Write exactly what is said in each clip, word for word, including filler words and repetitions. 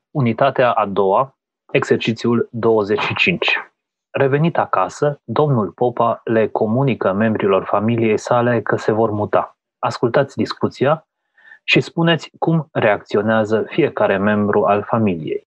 Unitatea a doua, exercițiul douăzeci și cinci. Revenit acasă, domnul Popa le comunică membrilor familiei sale că se vor muta. Ascultați discuția și spuneți cum reacționează fiecare membru al familiei.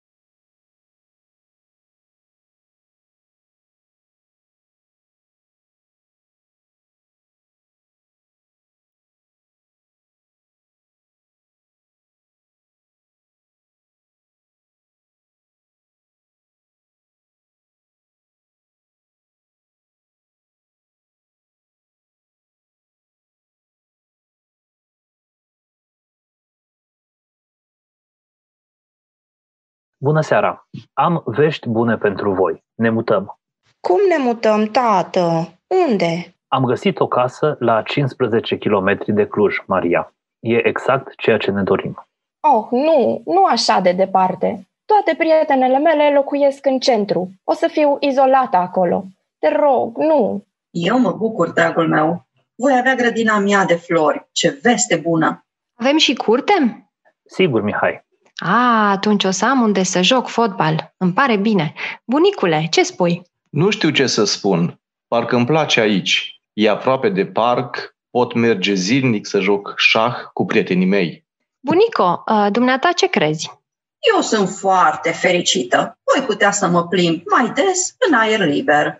Bună seara! Am vești bune pentru voi. Ne mutăm. Cum ne mutăm, tată? Unde? Am găsit o casă la cincisprezece kilometri de Cluj, Maria. E exact ceea ce ne dorim. Oh, nu, nu așa de departe. Toate prietenele mele locuiesc în centru. O să fiu izolată acolo. Te rog, nu. Eu mă bucur, dragul meu. Voi avea grădina mea de flori. Ce veste bună! Avem și curte? Sigur, Mihai. A, atunci o să am unde să joc fotbal. Îmi pare bine. Bunicule, ce spui? Nu știu ce să spun. Parcă îmi place aici. E aproape de parc, pot merge zilnic să joc șah cu prietenii mei. Bunico, dumneata ce crezi? Eu sunt foarte fericită. Voi putea să mă plimb mai des în aer liber.